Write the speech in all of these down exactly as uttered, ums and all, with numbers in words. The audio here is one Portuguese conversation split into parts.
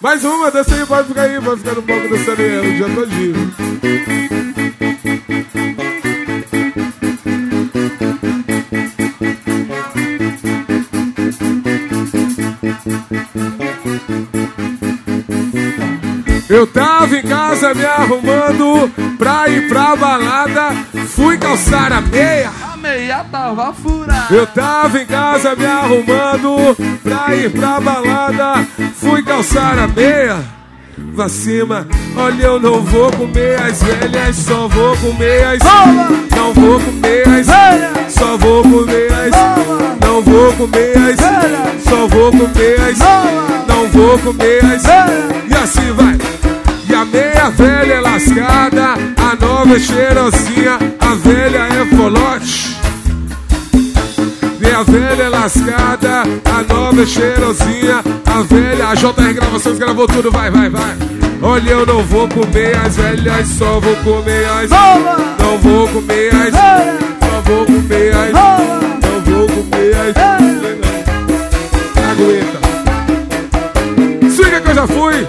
Mais uma, dança aí, pode ficar aí, pode ficar no palco dançando aí, o dia todinho. Eu tava em casa me arrumando pra ir pra balada, fui calçar a meia. A meia tava furada. Eu tava em casa me arrumando pra ir pra balada, fui calçar a meia. Pra cima, olha, eu não vou comer as velhas, só vou comer as. Não vou comer as velhas, só vou comer as. Não vou comer as velhas, só vou comer as. Não vou comer as velhas. E assim vai. E a meia velha é lascada, a nova é cheirosinha, a velha é folote. Meia velha é lascada, a nova é cheirosinha, a velha. A J R Gravações gravou tudo, vai, vai, vai. Olha, eu não vou comer as velhas, só vou comer as. Não vou comer as, só vou comer as. Não vou comer as. Aguenta. Siga que eu já fui.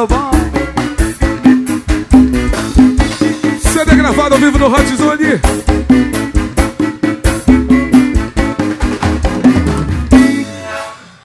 C D gravado ao vivo no Hot Zone.